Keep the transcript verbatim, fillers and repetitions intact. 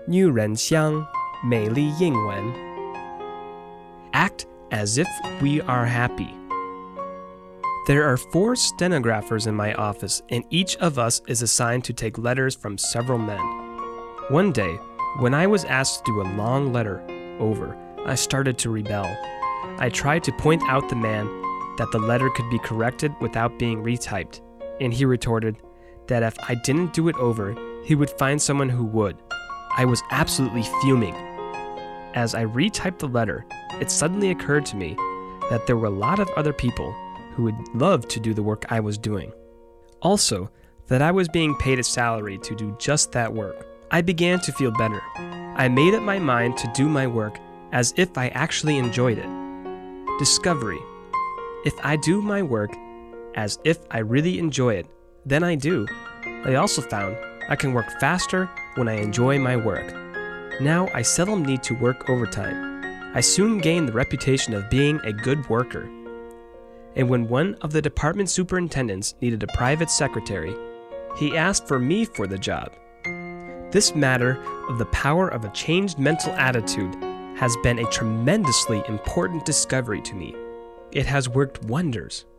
女人香，美丽英文。Act as if we are happy. There are four stenographers in my office, and each of us is assigned to take letters from several men. One day, when I was asked to do a long letter over, I started to rebel. I tried to point out the man that the letter could be corrected without being retyped, and he retorted that if I didn't do it over, he would find someone who would. I was absolutely fuming. As I retyped the letter, it suddenly occurred to me that there were a lot of other people who would love to do the work I was doing. Also, that I was being paid a salary to do just that work. I began to feel better. I made up my mind to do my work as if I actually enjoyed it. Discovery. If I do my work as if I really enjoy it, then I do. I also found I can work faster when I enjoy my work. Now I seldom need to work overtime. I soon gained the reputation of being a good worker. And when one of the department superintendents needed a private secretary, he asked for me for the job. This matter of the power of a changed mental attitude has been a tremendously important discovery to me. It has worked wonders.